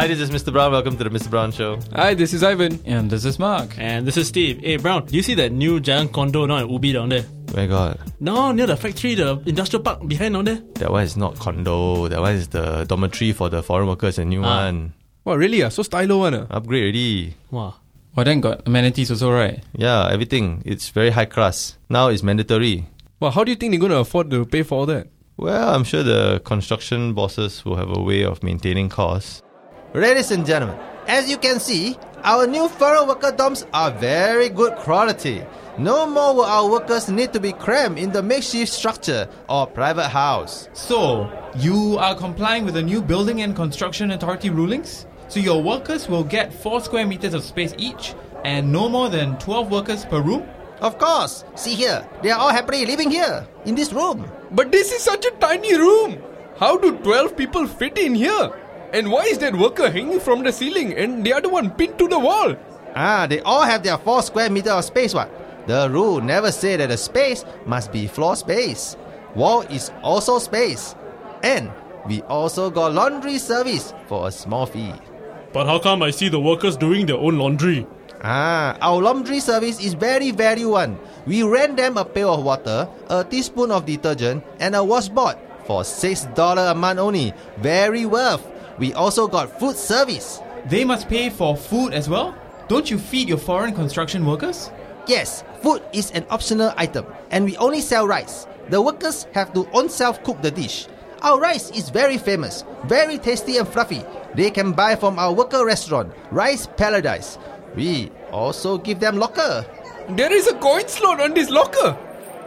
Hi, this is Mr. Brown. Welcome to the Mr. Brown Show. Hi, this is Ivan. And this is Mark. And this is Steve. Hey, Brown, do you see that new giant condo now at Ubi down there? My God. No, near the factory, the industrial park behind down there. That one is not condo. That one is the dormitory for the foreign workers, a new one. Wow, really? So stylo one. Upgrade already. Wow. Well, then got amenities also, right? Yeah, everything. It's very high class. Now it's mandatory. Well, how do you think they're going to afford to pay for all that? Well, I'm sure the construction bosses will have a way of maintaining costs. Ladies and gentlemen, as you can see, our new foreign worker dorms are very good quality. No more will our workers need to be crammed in the makeshift structure or private house. So, you are complying with the new Building and Construction Authority rulings? So your workers will get 4 square meters of space each and no more than 12 workers per room? Of course. See here, they are all happily living here, in this room. But this is such a tiny room. How do 12 people fit in here? And why is that worker hanging from the ceiling and the other one pinned to the wall? They all have their 4 square meters of space, what? The rule never say that the space must be floor space. Wall is also space. And we also got laundry service for a small fee. But how come I see the workers doing their own laundry? Our laundry service is very value one. We rent them a pail of water, a teaspoon of detergent, and a washboard for $6 a month only. Very worth. We also got food service. They must pay for food as well? Don't you feed your foreign construction workers? Yes, food is an optional item, and we only sell rice. The workers have to own self-cook the dish. Our rice is very famous, very tasty and fluffy. They can buy from our worker restaurant, Rice Paradise. We also give them locker. There is a coin slot on this locker.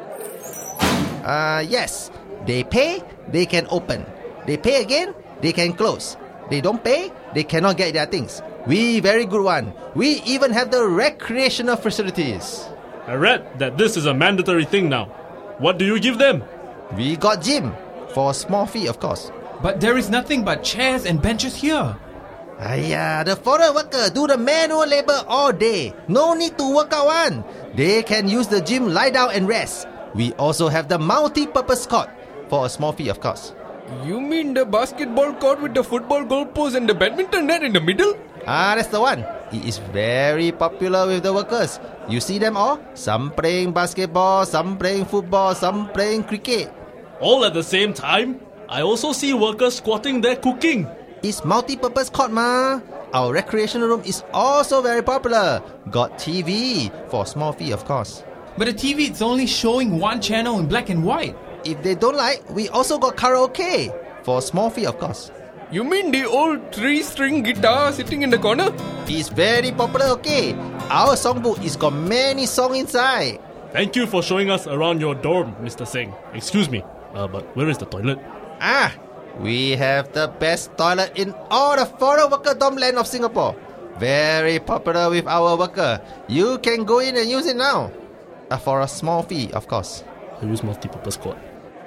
Yes. They pay, they can open. They pay again, they can close. They don't pay, they cannot get their things. We very good one. We even have the recreational facilities. I read that this is a mandatory thing now. What do you give them? We got gym, for a small fee of course. But there is nothing but chairs and benches here. The foreign worker do the manual labor all day. No need to work out one. They can use the gym, lie down and rest. We also have the multi-purpose court, for a small fee of course. You mean the basketball court with the football goalpost and the badminton net in the middle? That's the one. It is very popular with the workers. You see them all? Some playing basketball, some playing football, some playing cricket. All at the same time? I also see workers squatting there cooking. It's multi-purpose court, ma. Our recreational room is also very popular. Got TV, for a small fee of course. But the TV is only showing one channel in black and white. If they don't like, we also got karaoke, for a small fee of course. You mean the old 3-string guitar sitting in the corner? It's very popular, okay. Our songbook is got many songs inside. Thank you for showing us around your dorm, Mr. Singh. Excuse me, but where is the toilet? We have the best toilet in all the foreign worker dorm land of Singapore. Very popular with our worker. You can go in and use it now. For a small fee, of course. I use multi-purpose court.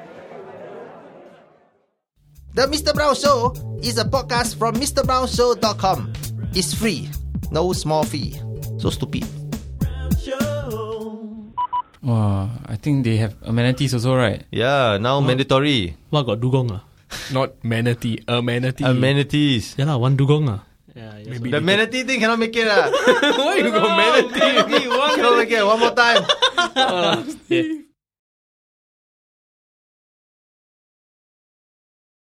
The Mr. Brown Show is a podcast from MrBrownShow.com. It's free. No small fee. So stupid. Wow, I think they have amenities also, right? Yeah, now mandatory. What got dugong? Not manatee, amenity. Amenities. Yeah, one dugong. Maybe the manatee thing cannot make it. Why you got manatee? Cannot make it. One more time. Yeah.